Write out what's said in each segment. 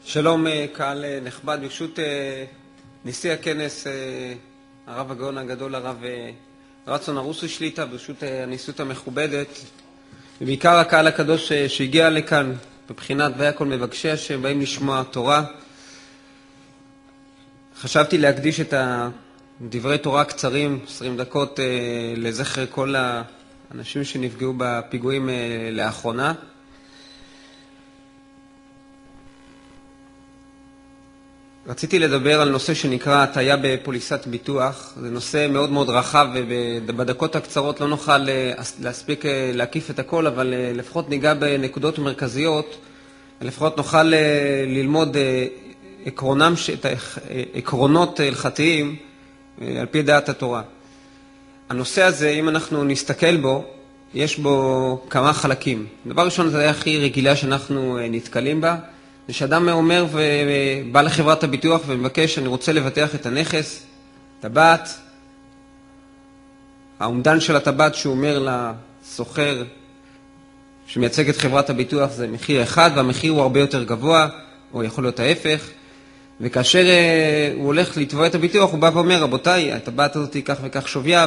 שלום קהל נכבד, ברשות נשיא הכנס הרב הגאון הגדול הרב רצון הרוסי שליטה, ברשות הנשיאות המכובדת ובעיקר הקהל הקדוש שהגיע לכאן בבחינת ויקול מבקשי השם באים לשמוע תורה. חשבתי להקדיש את דברי תורה קצרים 20 דקות לזכר כל האנשים שנפגעו בפיגועים לאחרונה. רציתי לדבר על נושא שנקרא הטעיה בפוליסת ביטוח. זה נושא מאוד מאוד רחב ובדקות הקצרות לא נוכל להספיק להקיף את הכל, אבל לפחות ניגע בנקודות מרכזיות, לפחות נוכל ללמוד עקרונות הלכתיים על פי דעת התורה. הנושא הזה, אם אנחנו נסתכל בו, יש בו כמה חלקים. דבר ראשון, זה הכי רגילה שאנחנו נתקלים בה, זה שאדם אומר ובא לחברת הביטוח ומבקש, אני רוצה לבטח את הנכס, טבעת, האומדן של הטבעת שהוא אומר לסוחר שמייצג את חברת הביטוח זה מחיר אחד, והמחיר הוא הרבה יותר גבוה, או יכול להיות ההפך, וכאשר הוא הולך לתבוע את הביטוח, הוא בא ואומר, רבותיי, הטבעת הזאת היא כך וכך שוויה,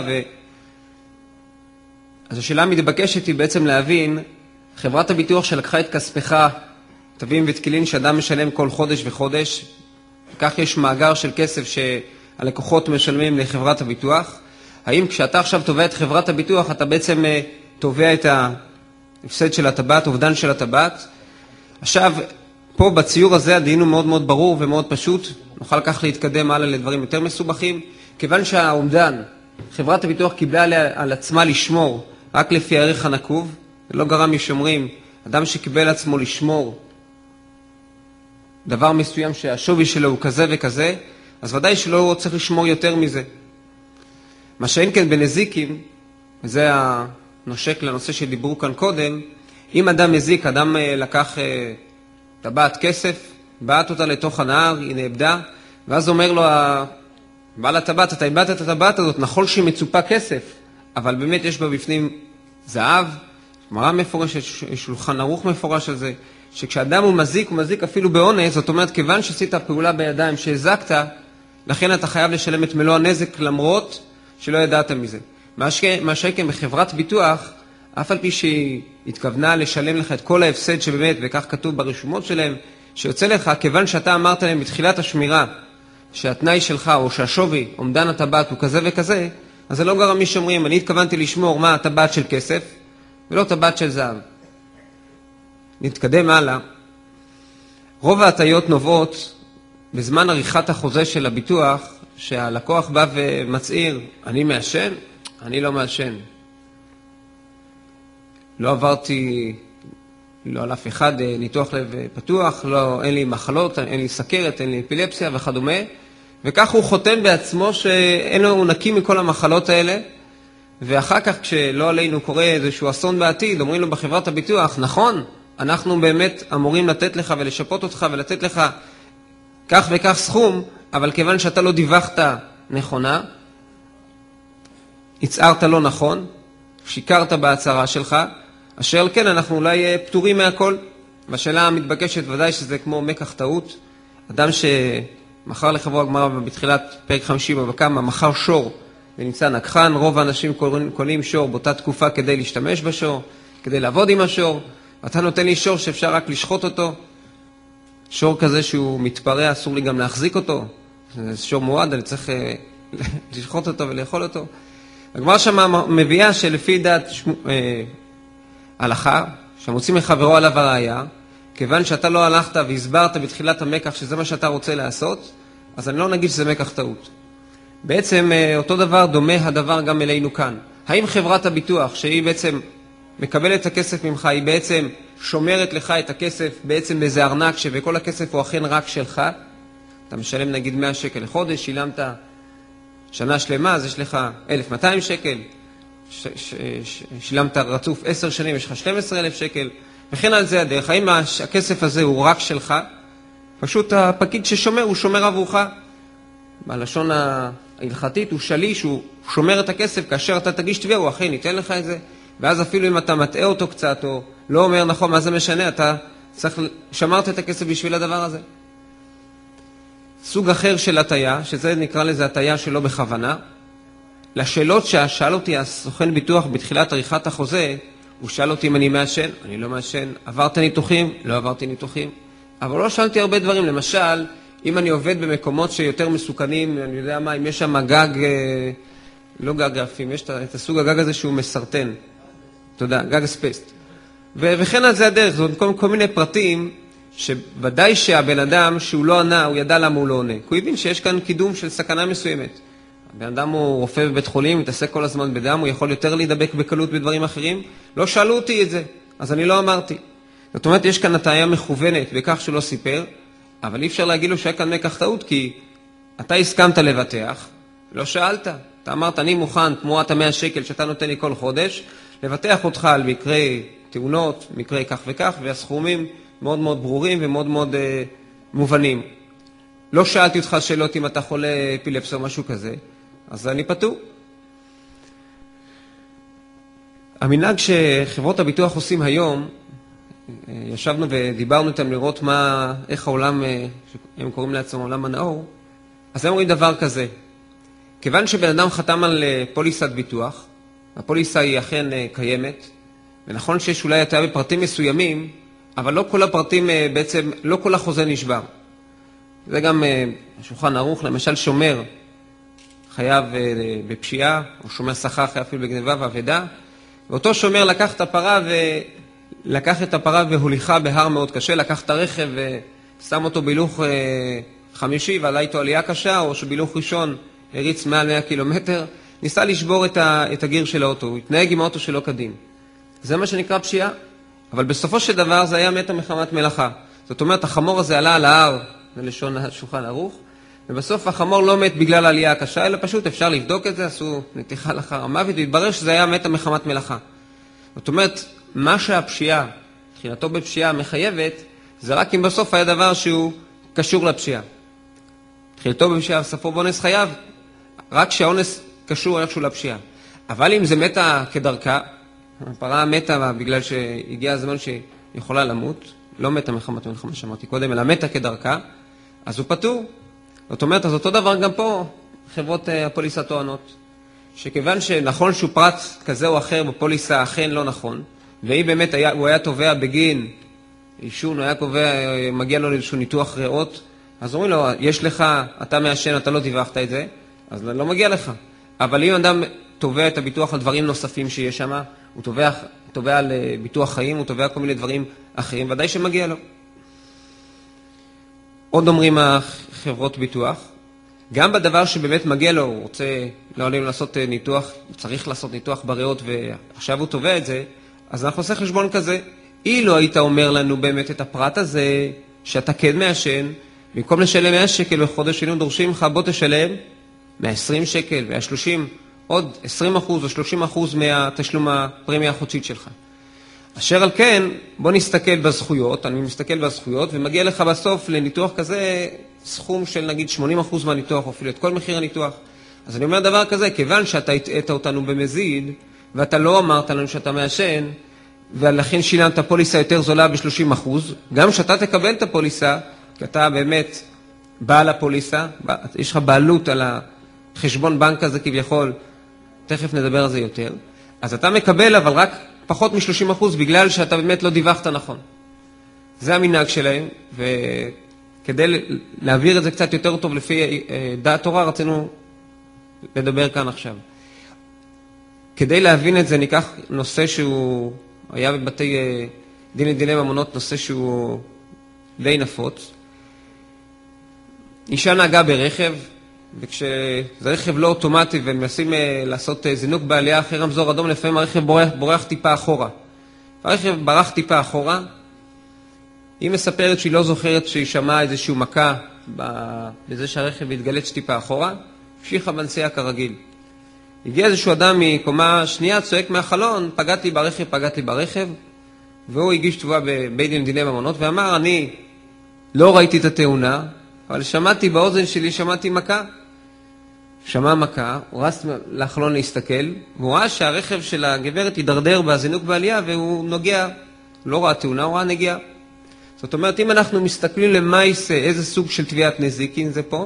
אז השאלה מתבקשת היא בעצם להבין, חברת הביטוח שלקחה את כספך, תווים ותקילין שאדם משלם כל חודש וחודש, כך יש מאגר של כסף שהלקוחות משלמים לחברת הביטוח. האם כשאתה עכשיו תובע את חברת הביטוח, אתה בעצם תובע את ההפסד של הטבעת, אובדן של הטבעת? עכשיו, פה בציור הזה הדין הוא מאוד מאוד ברור ומאוד פשוט, נוכל כך להתקדם הלאה לדברים יותר מסובכים, כיוון שהאומדן, חברת הביטוח קיבלה על עצמה לשמור רק לפי הערך הנקוב, ולא גרם משומרים, אדם שקיבל עצמו לשמור דבר מסוים שהשווי שלו הוא כזה וכזה, אז ודאי שלא צריך לשמור יותר מזה. מה שאין כן בנזיקים, וזה הנושק לנושא שדיברו כאן קודם, אם אדם מזיק, אדם לקח טבעת כסף, בעט אותה לתוך הנהר, היא נאבדה, ואז אומר לו בעל הטבעת, אתה איבדת את הטבעת הזאת, נכון שהיא מצופה כסף, אבל באמת יש בה בפנים זהב, גמרא מפורשת, שולחן ערוך מפורש על זה, שכשאדם הוא מזיק אפילו באונס, זאת אומרת, כיוון שעשית פעולה בידיים שהזקת, לכן אתה חייב לשלם את מלוא הנזק למרות שלא ידעת מזה. מה שכן בחברת ביטוח, אף על פי שהיא התכוונה לשלם לך את כל ההפסד שבאמת, וכך כתוב ברשומות שלהם, שיוצא לך, כיוון שאתה אמרת להם בתחילת השמירה, שהתנאי שלך או שהשווי, אומדן הטבעת הוא כזה וכזה, אז זה לא גרם מי שאומרים, אני התכוונתי לשמור מה הטבעת של כסף, ולא טבעת של זהב. נתקדם הלאה. רוב ההטיות נובעות בזמן עריכת החוזה של הביטוח, שהלקוח בא ומצעיר, אני מעשן, אני לא מעשן. לא עברתי, לא על אף אחד, ניתוח לב פתוח, לא, אין לי מחלות, אין לי סכרת, אין לי אפילפסיה וכדומה, וכך הוא חותם בעצמו שאין לו נקי מכל המחלות האלה, ואחר כך כשלא עלינו קורה איזשהו אסון בעתיד, אומרים לו בחברת הביטוח, נכון, אנחנו באמת אמורים לתת לך ולשפות אותך ולתת לך כך וכך סכום, אבל כיוון שאתה לא דיווחת נכונה, הצערת לא נכון, שיקרת בהצהרה שלך, אשר כן אנחנו אולי פטורים מהכל. והשאלה המתבקשת ודאי שזה כמו מקח טעות, אדם שמחר לחברו הגמרא בתחילת פרק 50 בבקמה, מחר שור ונמצא נקחן, רוב האנשים קונים שור באותה תקופה כדי להשתמש בשור, כדי לעבוד עם השור, אתה נותן לי שור שאפשר רק לשחוט אותו, שור כזה שהוא מתפרע, אסור לי גם להחזיק אותו, זה שור מועד, אני צריך לשחוט אותו ולאכול אותו. הגמרא שם מביאה שלפי דעת הלכה, שמוצאים מחברו עליו הראיה, כיוון שאתה לא הלכת והסברת בתחילת המקח שזה מה שאתה רוצה לעשות, אז אני לא נגיד שזה מקח טעות. בעצם אותו דבר דומה הדבר גם אלינו כאן. האם חברת הביטוח שהיא בעצם מקבלת את הכסף ממך, היא בעצם שומרת לך את הכסף בעצם באיזה ארנק שבכל הכסף הוא אכן רק שלך? אתה משלם נגיד 100 שקל לחודש, שילמת שנה שלמה, אז יש לך 1,200 שקל, שילמת רצוף 10 שנים, יש לך 12,000 שקל, וכן על זה הדרך. האם הכסף הזה הוא רק שלך? פשוט הפקיד ששומר, הוא שומר עבורך. בלשון ההלכתית הוא שליש, הוא שומר את הכסף, כאשר אתה תגיש תביעה, הוא אכן ייתן לך את זה, ואז אפילו אם אתה מטעה אותו קצת, או לא אומר נכון, מה זה משנה, אתה שמרת את הכסף בשביל הדבר הזה. סוג אחר של הטיה, שזה נקרא לזה הטיה שלא בכוונה. לשאלות ששאל אותי הסוכן ביטוח בתחילת עריכת החוזה, הוא שאל אותי אם אני מעשן, אני לא מעשן, עברתי ניתוחים, לא עברתי ניתוחים, אבל לא שאלתי הרבה דברים, למשל, אם אני עובד במקומות שיותר מסוכנים, אני יודע מה, אם יש שם גג, לא גג גרפים, יש את הסוג הגג הזה שהוא מסרטן, תודה, גג אספסט. וכן על זה הדרך, זאת כל מיני פרטים, שוודאי שהבן אדם שהוא לא ענה, הוא ידע למה הוא לא עונה. הוא הבין שיש כאן קידום של סכנה מסוימת. הבן אדם הוא רופא בבית חולים, מתעסק כל הזמן בדם, הוא יכול יותר להידבק בקלות בדברים אחרים. לא שאלו אותי את זה, אז אני לא אמרתי. זאת אומרת, יש כאן הטעיה מכוונת בכך שלא סיפר, אבל אי אפשר להגיד לו שהיה כאן מקח טעות, כי אתה הסכמת לבטח, לא שאלת. אתה אמרת, אני מוכן, תמורת 100 שקל שאתה נותן לי כל חודש, לבטח אותך על מקרי תאונות, מקרי כך וכך, והסכומים מאוד מאוד ברורים ומאוד מאוד מובנים. לא שאלתי אותך שאלות אם אתה חולה אפילפסיה או משהו כזה, אז אני פטור. המנהג שחברות הביטוח עושים היום, ישבנו ודיברנו איתם לראות איך העולם, הם קוראים לעצמם עולם הנאור, אז הם אומרים דבר כזה, כיוון שבן אדם חתם על פוליסת ביטוח, הפוליסה היא אכן קיימת, ונכון שיש אולי הטעיה בפרטים מסוימים, אבל לא כל הפרטים בעצם, לא כל החוזה נשבר. זה גם שולחן ערוך, למשל שומר חייב בפשיעה, או שומר שכר חייב אפילו בגניבה ועבדה, ואותו שומר לקח את הפרה והוליכה בהר מאוד קשה, לקח את הרכב ושם אותו בהילוך 50 ועלה איתו עלייה קשה, או שבהילוך ראשון הריץ מעל 100 קילומטר, ניסה לשבור את הגיר של האוטו, הוא התנהג עם האוטו שלא כדין. זה מה שנקרא פשיעה, אבל בסופו של דבר זה היה מתה מחמת מלאכה. זאת אומרת, החמור הזה עלה על ההר, זה לשון השולחן ערוך, ובסוף החמור לא מת בגלל העלייה הקשה, אלא פשוט אפשר לבדוק את זה, עשו נתיחה לאחר המוות, והתברר שזה היה מתה מחמת מלאכה. זאת אומרת, מה שהפשיעה, תחילתו בפשיעה מחייבת, זה רק אם בסוף היה דבר שהוא קשור לפשיעה. תחילתו בפשיעה, ספו בונס חייב, רק שהאונס קשור איכשהו לפשיעה. אבל אם זה מתה כדרכה, הפרה מתה בגלל שהגיע הזמן שהיא יכולה למות, לא מתה מחמת מלחמה שאמרתי קודם, אלא מתה כדרכה, אז הוא פטור. זאת אומרת, אז אותו דבר גם פה, חברות הפוליסה טוענות, שכיוון שנכון שהוא פרט כזה או אחר בפוליסה אכן לא נכון, והיא באמת הוא היה תובע בגין אישון, הוא היה קובע, מגיע לו איזשהו ניתוח ריאות, אז אומרים לו, יש לך, אתה מעשן, אתה לא דיווחת את זה, אז לא מגיע לך. אבל אם אדם תובע את הביטוח על דברים נוספים שיש שם, הוא תובע על ביטוח חיים, הוא תובע כל מיני דברים אחרים, ודאי שמגיע לו. עוד אומרים החברות ביטוח, גם בדבר שבאמת מגיע לו, הוא רוצה, לא עלינו לעשות ניתוח, הוא צריך לעשות ניתוח בריאות ועכשיו הוא תובע את זה, אז אנחנו עושה חשבון כזה. אילו היית אומר לנו באמת את הפרט הזה, שאתה כן מעשן, במקום לשלם 100 שקל בחודש שלנו דורשים לך, בוא תשלם 120 שקל, 130, עוד 20% או 30% מהתשלום הפרמיה החודשית שלך. אשר על כן, בוא נסתכל בזכויות, אני מסתכל בזכויות, ומגיע לך בסוף לניתוח כזה סכום של נגיד 80% מהניתוח, או אפילו את כל מחיר הניתוח. אז אני אומר דבר כזה, כיוון שאתה הטעת אותנו במזיד, ואתה לא אמרת לנו שאתה מעשן, ולכן שילמת פוליסה יותר זולה ב-30%, גם שאתה תקבל את הפוליסה, כי אתה באמת בעל הפוליסה, יש לך בעלות על החשבון בנק הזה כביכול, תכף נדבר על זה יותר, אז אתה מקבל אבל רק פחות מ-30% בגלל שאתה באמת לא דיווחת נכון. זה המנהג שלהם, וכדי להעביר את זה קצת יותר טוב לפי דעת תורה, רצינו לדבר כאן עכשיו. כדי להבין את זה, ניקח נושא שהוא היה בבתי דיני ממונות, נושא שהוא די נפוץ. אישה נהגה ברכב, וכשזה רכב לא אוטומטי ומנסים לעשות זינוק בעלייה אחרי רמזור אדום, לפעמים הרכב בורח טיפה אחורה. הרכב ברח טיפה אחורה, היא מספרת שהיא לא זוכרת שהיא שמעה איזושהי מכה בזה שהרכב התגלץ טיפה אחורה, המשיכה בנסיעה כרגיל. הגיע איזשהו אדם מקומה שנייה, צועק מהחלון, פגעתי ברכב, והוא הגיש תשובה בבית דין דיני ממונות, ואמר, אני לא ראיתי את התאונה, אבל שמעתי באוזן שלי, שמעתי מכה. שמע מכה, הוא רץ לחלון להסתכל, והוא ראה שהרכב של הגברת ידרדר בזינוק בעלייה, והוא נוגע, לא ראה תאונה, הוא ראה נגיעה. זאת אומרת, אם אנחנו מסתכלים למעשה איזה סוג של תביעת נזיקין זה פה,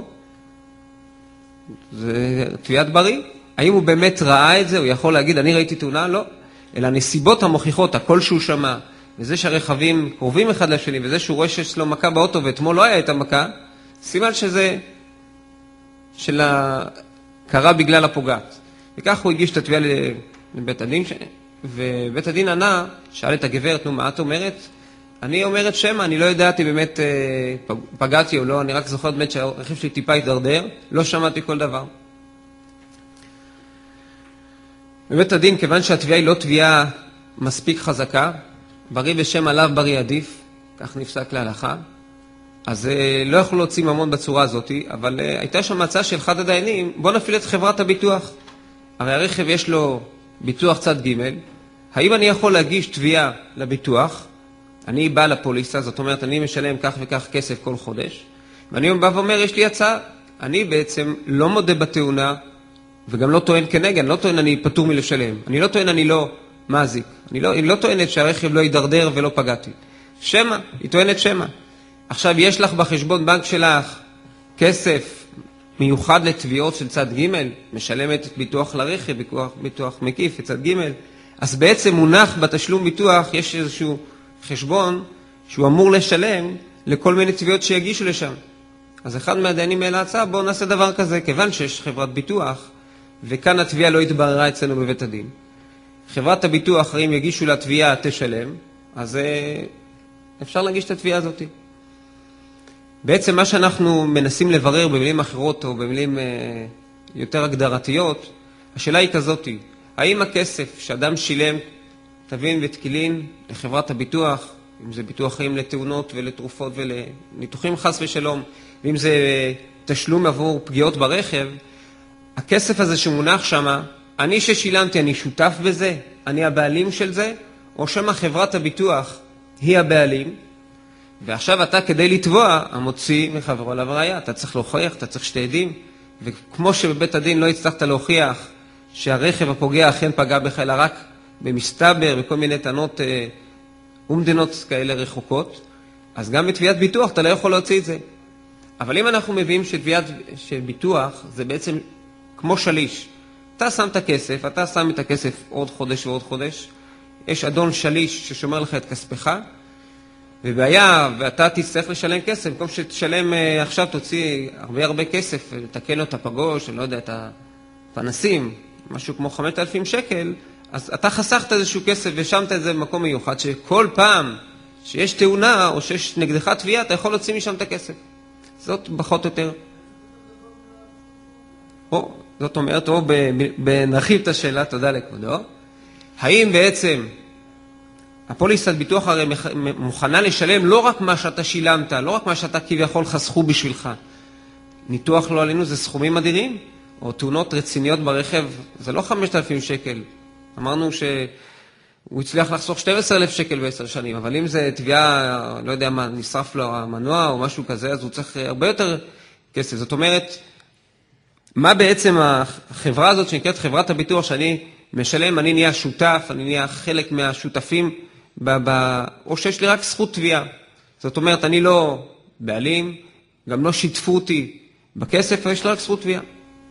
זה תביעת בריא. האם הוא באמת ראה את זה? הוא יכול להגיד, אני ראיתי תאונה? לא. אלא הנסיבות המוכיחות, הכל שהוא שמע, וזה שהרכבים קרובים אחד לשני, וזה שהוא רואה שיש לו מכה באוטו, ואתמול לא היה את המכה, סימן שזה קרה בגלל הפוגעת. וכך הוא הגיש את התביעה לבית הדין, ובית הדין ענה, שאל את הגברת, נו, מה את אומרת? אני אומרת שמה, אני לא ידעתי באמת פגעתי או לא, אני רק זוכרת באמת שהרכב שלי טיפה התדרדר, לא שמעתי כל דבר. בבית הדין, כיוון שהתביעה היא לא תביעה מספיק חזקה, בריא בשם עליו בריא עדיף, כך נפסק להלכה, אז לא יכולו להוציא ממון בצורה הזאת, אבל הייתה שם הצעה של אחד הדיינים, בוא נפעיל את חברת הביטוח. הרי הרכב יש לו ביטוח צד ג', האם אני יכול להגיש תביעה לביטוח? אני בא לפוליסה, זאת אומרת, אני משלם כך וכך כסף כל חודש, ואני בא ואומר, יש לי הצעה, אני בעצם לא מודה בתאונה, וגם לא טוען כנגד, אני לא טוען אני פטור מלשלם, אני לא טוען אני לא מזיק, היא לא טוענת שהרכב לא יידרדר ולא פגעתי. שמה, היא טוענת שמה. עכשיו יש לך בחשבון בנק שלך כסף מיוחד לתביעות של צד ג', משלמת ביטוח לרכב, ביטוח מקיף לצד ג', אז בעצם מונח בתשלום ביטוח, יש איזשהו חשבון שהוא אמור לשלם לכל מיני תביעות שיגישו לשם. אז אחד מהדיינים העלה הצעה, בואו נעשה דבר כזה, כיוון שיש חברת ביטוח, וכאן התביעה לא התבררה אצלנו בבית הדין. חברת הביטוח, אם יגישו לה תביעה, תשלם, אז אפשר להגיש את התביעה הזאת. בעצם מה שאנחנו מנסים לברר במילים אחרות, או במילים יותר הגדרתיות, השאלה היא כזאת, האם הכסף שאדם שילם, תבין ותקילין, לחברת הביטוח, אם זה ביטוח חיים לתאונות ולתרופות ולניתוחים חס ושלום, ואם זה תשלום עבור פגיעות ברכב, הכסף הזה שמונח שמה, אני ששילמתי, אני שותף בזה, אני הבעלים של זה, או שמה חברת הביטוח היא הבעלים, ועכשיו אתה כדי לתבוע, המוציא מחברו עליו ראיה, אתה צריך להוכיח, אתה צריך שתי עדים, וכמו שבבית הדין לא הצלחת להוכיח שהרכב הפוגע אכן פגע בך, אלא רק במסתבר, בכל מיני טענות ומדינות כאלה רחוקות, אז גם בתביעת ביטוח אתה לא יכול להוציא את זה. אבל אם אנחנו מביאים שתביעת ביטוח, זה בעצם כמו שליש. אתה שם את הכסף, אתה שם את הכסף עוד חודש ועוד חודש, יש אדון שליש ששומר לך את כספך, ובעיה, ואתה תצטרך לשלם כסף, במקום שתשלם עכשיו תוציא הרבה כסף, לתקן את הפגוש, אני לא יודע, את הפנסים, משהו כמו 5,000 שקל, אז אתה חסכת איזשהו כסף ושמת את זה במקום מיוחד, שכל פעם שיש תאונה או שיש נגדך תביעה, אתה יכול להוציא משם את הכסף. זאת פחות או יותר. זאת אומרת, נרחיב את השאלה, תודה לכבודו. האם בעצם הפוליסת ביטוח הרי מוכנה לשלם לא רק מה שאתה שילמת, לא רק מה שאתה כביכול חסכו בשבילך. ניתוח לא עלינו זה סכומים אדירים, או תאונות רציניות ברכב, זה לא 5,000 שקל. אמרנו שהוא הצליח לחסוך 12,000 שקל ב10 שנים, אבל אם זה תביעה, לא יודע מה, נשרף לו המנוע או משהו כזה, אז הוא צריך הרבה יותר כסף. זאת אומרת, מה בעצם החברה הזאת שנקראת חברת הביטוח שאני משלם, אני נהיה שותף, אני נהיה חלק מהשותפים, או שיש לי רק זכות תביעה. זאת אומרת, אני לא בעלים, גם לא שיתפו אותי בכסף, ויש לי רק זכות תביעה.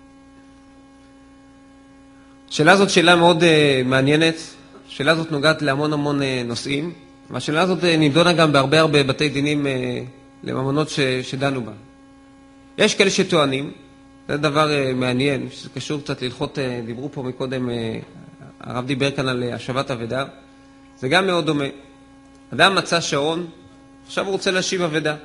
השאלה הזאת שאלה מאוד מעניינת, השאלה הזאת נוגעת להמון נושאים, והשאלה הזאת נידונה גם בהרבה בתי דינים לממונות שדנו בה. יש כאלה שטוענים, זה דבר מעניין, שזה קשור קצת ללכות, דיברו פה מקודם, הרב דיבר כאן על השבת אבדה, זה גם מאוד דומה. אדם מצא שעון, עכשיו הוא רוצה להשיב אבדה.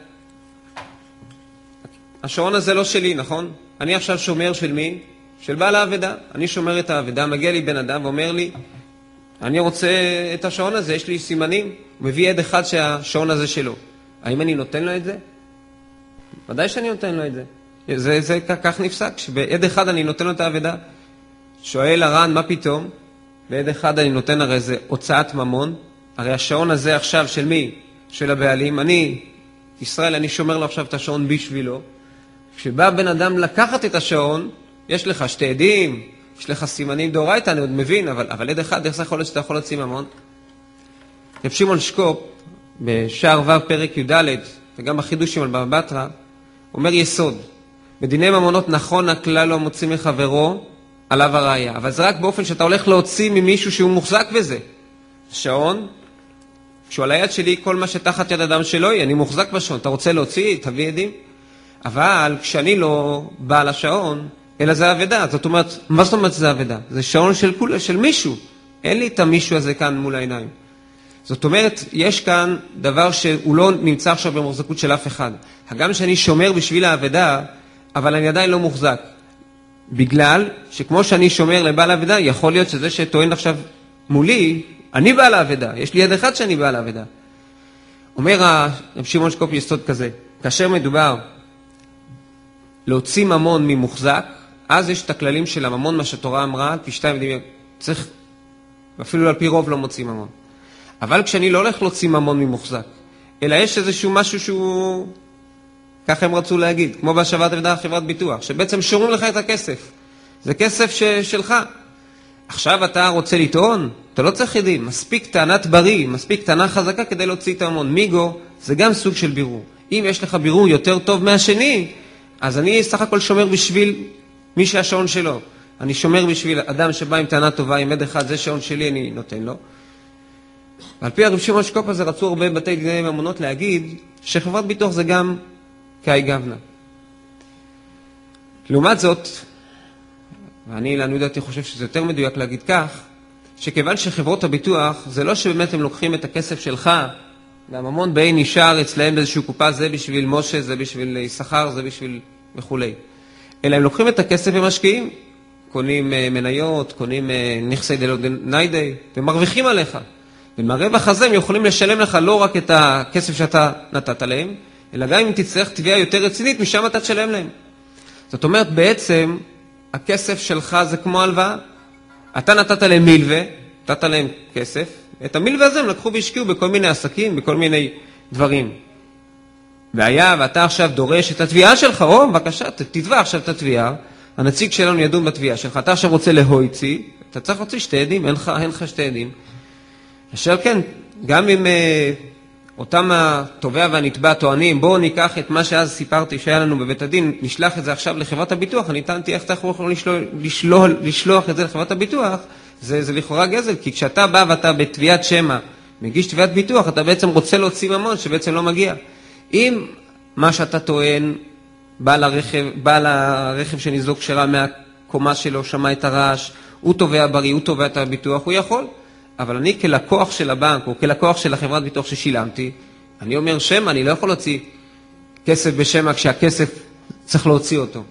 השעון הזה לא שלי, נכון? אני עכשיו שומר של מי? של בעל האבדה. אני שומר את האבדה, מגיע לי בן אדם ואומר לי, אני רוצה את השעון הזה, יש לי סימנים, הוא מביא עד אחד שהשעון הזה שלו. האם אני נותן לו את זה? ודאי שאני נותן לו את זה. זה כך נפסק, שבעד אחד אני נותן לו את האבדה. שואל הר"ן, מה פתאום? בעד אחד אני נותן הרי זה הוצאת ממון, הרי השעון הזה עכשיו של מי? של הבעלים. אני, ישראל, אני שומר לו עכשיו את השעון בשבילו. כשבא בן אדם לקחת את השעון, יש לך שתי עדים, יש לך סימנים דאורייתא, אני עוד מבין, אבל עד אחד, איך זה יכול להיות שאתה יכול להוציא ממון? רב שמעון שקופ, בשער ו' פרק י"ד, וגם בחידושים על בבא בתרא, אומר יסוד. בדיני ממונות נכון הכלל לא מוציא מחברו עליו הראיה, אבל זה רק באופן שאתה הולך להוציא ממישהו שהוא מוחזק בזה. שעון, כשהוא על היד שלי, כל מה שתחת יד אדם שלו, אני מוחזק בשעון. אתה רוצה להוציא, תביא עדים. אבל כשאני לא בא לשעון, אלא זה עבדה. זאת אומרת, מה זאת אומרת זה עבדה? זה שעון של מישהו. אין לי את המישהו הזה כאן מול העיניים. זאת אומרת, יש כאן דבר שהוא לא נמצא עכשיו במוחזקות של אף אחד. הגם שאני שומר בשביל העבדה, אבל אני עדיין לא מוחזק. בגלל שכמו שאני שומר לבעל העבדה, יכול להיות שזה שטוען עכשיו מולי, אני בעל העבדה. יש לי יד אחד שאני בעל העבדה. אומר רב שמעון שקופי יסוד כזה, כאשר מדובר להוציא ממון ממוחזק, אז יש את הכללים של הממון, מה שהתורה אמרה, פי 2 צריך, ואפילו על פי רוב לא מוציא ממון. אבל כשאני לא הולך להוציא ממון ממוחזק, אלא יש איזשהו משהו שהוא, ככה הם רצו להגיד, כמו בהשבת עבדה חברת ביטוח, שבעצם שומרים לך את הכסף. זה כסף שלך. עכשיו אתה רוצה לטעון, אתה לא צריך עדים, מספיק טענת בריא, מספיק טענה חזקה כדי להוציא את הממון. מיגו, זה גם סוג של בירור. אם יש לך בירור יותר טוב מהשני, אז אני סך הכל שומר בשביל מי שהשעון שלו. אני שומר בשביל אדם שבא עם טענה טובה, עם עד אחד, זה שעון שלי, אני נותן לו. על פי הרב שמעון שקופי הזה רצו הרבה בתי דיני ממונות להגיד שחברת ביטוח זה גם כאי גבנה. לעומת זאת, ואני לעניות דעתי חושב שזה יותר מדויק להגיד כך, שכיוון שחברות הביטוח זה לא שבאמת הם לוקחים את הכסף שלך, והממון באי נשאר אצלהם באיזושהי קופה, זה בשביל משה, זה בשביל יששכר, זה בשביל וכולי. אלא הם לוקחים את הכסף ומשקיעים, קונים מניות, קונים נכסי דלא-ניידי, ומרוויחים עליך. ומהרווח הזה הם יכולים לשלם לך לא רק את הכסף שאתה נתת להם, אלא גם אם תצטרך תביעה יותר רצינית, משם אתה תשלם להם. זאת אומרת, בעצם, הכסף שלך זה כמו הלוואה. אתה נתת להם מילווה, נתת להם כסף, את המילווה הזה הם לקחו והשקיעו בכל מיני עסקים, בכל מיני דברים. ואתה עכשיו דורש את התביעה שלך, בבקשה, תתבע עכשיו את התביעה, הנציג שלנו ידון בתביעה שלך, אתה עכשיו רוצה להוציא, אתה צריך להוציא שתי עדים, אין לך שתי עדים. אשר כן, גם אם אותם התובע והנתבע טוענים, בואו ניקח את מה שאז סיפרתי שהיה לנו בבית הדין, נשלח את זה עכשיו לחברת הביטוח, אני טענתי איך אתה יכול לשלוח את זה לחברת הביטוח, זה לכאורה גזל, כי כשאתה בא ואתה בתביעת שמע, מגיש תביעת ביטוח, אתה בעצם רוצה להוציא ממון שבעצם לא מגיע. אם מה שאתה טוען, בעל הרכב שניזוק שרה מהקומה שלו, שמע את הרעש, הוא תובע בריא, הוא תובע את הביטוח, הוא יכול. אבל אני כלקוח של הבנק, או כלקוח של החברת ביטוח ששילמתי, אני אומר שמע, אני לא יכול להוציא כסף בשמע כשהכסף צריך להוציא אותו.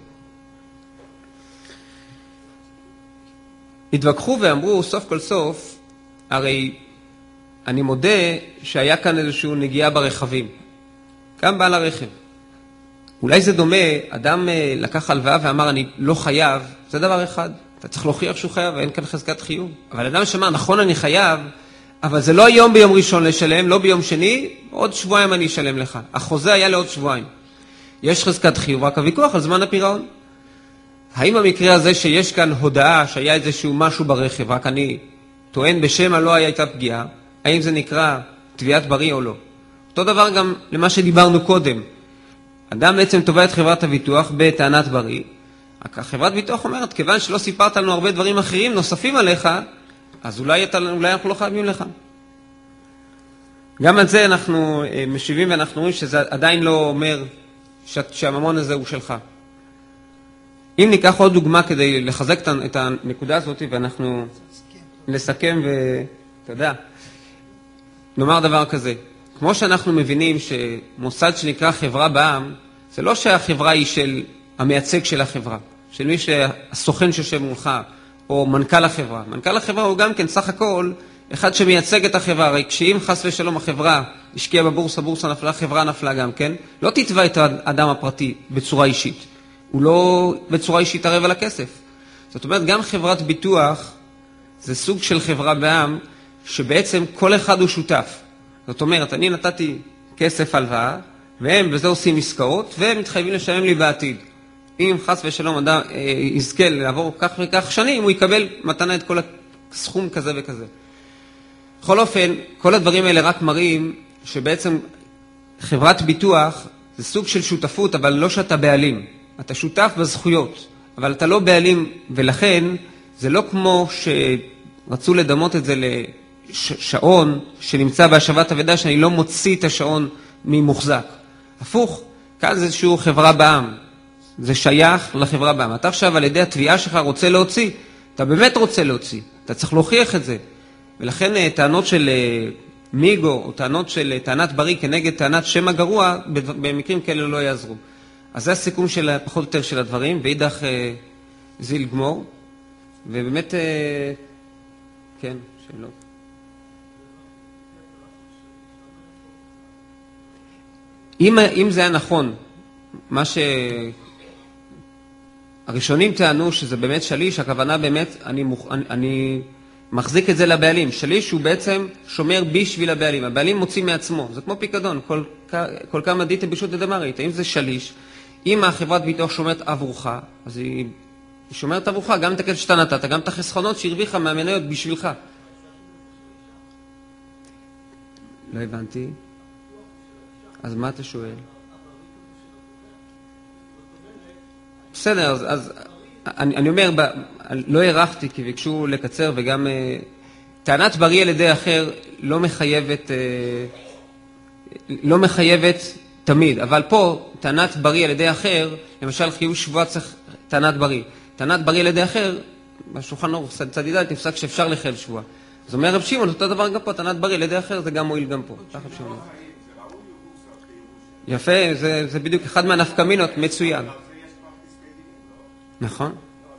התווכחו ואמרו, סוף כל סוף, הרי אני מודה שהיה כאן איזשהו נגיעה ברכבים. גם בעל הרכב. אולי זה דומה, אדם לקח הלוואה ואמר, אני לא חייב, זה דבר אחד. אתה צריך להוכיח שהוא חייב, ואין כאן חזקת חיוב. אבל אדם שאמר, נכון אני חייב, אבל זה לא היום ביום ראשון לשלם, לא ביום שני, עוד שבועיים אני אשלם לך. החוזה היה לעוד שבועיים. יש חזקת חיוב, רק הוויכוח על זמן הפירעון. האם המקרה הזה שיש כאן הודעה, שהיה איזשהו משהו ברכב, רק אני טוען בשם לא הייתה פגיעה, האם זה נקרא תביעת בריא או לא? אותו דבר גם למה שדיברנו קודם. אדם בעצם תובע את חברת הביטוח בטענת בריא, החברת ביטוח אומרת, כיוון שלא סיפרת לנו הרבה דברים אחרים נוספים עליך, אז אולי אנחנו לא חייבים לך. גם על זה אנחנו משיבים ואנחנו אומרים שזה עדיין לא אומר שהממון הזה הוא שלך. אם ניקח עוד דוגמה כדי לחזק את הנקודה הזאת ואנחנו נסכם ואתה יודע, נאמר דבר כזה. כמו שאנחנו מבינים שמוסד שנקרא חברה בעם, זה לא שהחברה היא של המייצג של החברה, של מי שהסוכן שיושב מולך, או מנכ"ל החברה. מנכ"ל החברה הוא גם כן סך הכל אחד שמייצג את החברה, הרי כשאם חס ושלום החברה השקיעה בבורסה, בורסה נפלה, חברה נפלה גם כן, לא תתבע את האדם הפרטי בצורה אישית. הוא לא בצורה אישית ערב על הכסף. זאת אומרת, גם חברת ביטוח זה סוג של חברה בעם, שבעצם כל אחד הוא שותף. זאת אומרת, אני נתתי כסף הלוואה, והם בזה עושים עסקאות, והם מתחייבים לשלם לי בעתיד. אם חס ושלום אדם יזכה לעבור כך וכך שנים, הוא יקבל מתנה את כל הסכום כזה וכזה. בכל אופן, כל הדברים האלה רק מראים שבעצם חברת ביטוח זה סוג של שותפות, אבל לא שאתה בעלים. אתה שותף בזכויות, אבל אתה לא בעלים, ולכן זה לא כמו שרצו לדמות את זה לשעון שנמצא בהשבת אבדה, שאני לא מוציא את השעון ממוחזק. הפוך, כאן זה איזושהי חברה בעם. זה שייך לחברה בעם. אתה עכשיו על ידי התביעה שלך רוצה להוציא, אתה באמת רוצה להוציא, אתה צריך להוכיח את זה. ולכן טענות של מיגו או טענות של טענת בריא כנגד טענת שם הגרוע, במקרים כאלה לא יעזרו. אז זה הסיכום של פחות או יותר של הדברים, ואידך זה לגמור. ובאמת, כן, שאלות. אם זה היה נכון, מה הראשונים טענו שזה באמת שליש, הכוונה באמת, אני מחזיק את זה לבעלים. שליש הוא בעצם שומר בשביל הבעלים. הבעלים מוציא מעצמו. זה כמו פיקדון. כל כמה דיטה בשוט דמרית. אם זה שליש, אם החברת ביטוח שומרת עבורך, אז היא שומרת עבורך גם את הכסף שאתה נתת, גם את החסכונות שהרוויחה מהמניות בשבילך. לא הבנתי. אז מה אתה שואל? בסדר, אז אני אומר, לא הערכתי כי ביקשו לקצר, וגם טענת בריא על ידי אחר לא מחייבת תמיד, אבל פה טענת בריא על ידי אחר, למשל חיוב שבועה צריך טענת בריא. טענת בריא על ידי אחר, בשולחן אורך צד ידע, תפסק שאפשר לחייב שבועה. אז אומר רב שמעון, אותו דבר גם פה, טענת בריא על ידי אחר, זה גם מועיל גם פה. יפה, זה בדיוק אחד מהנפקמינות, מצוין. נכון?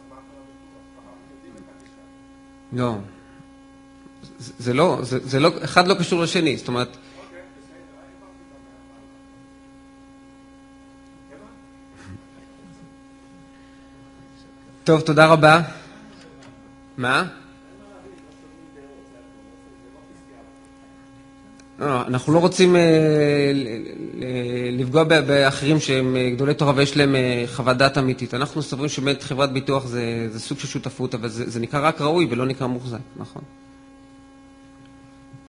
לא. זה לא, אחד לא קשור לשני, זאת אומרת... טוב, תודה רבה. מה? אנחנו לא רוצים לפגוע באחרים שהם גדולי תורה ויש להם חוות דעת אמיתית. אנחנו סוברים שבאמת חברת ביטוח זה סוג של שותפות, אבל זה נקרא רק ראוי ולא נקרא מוחזק, נכון?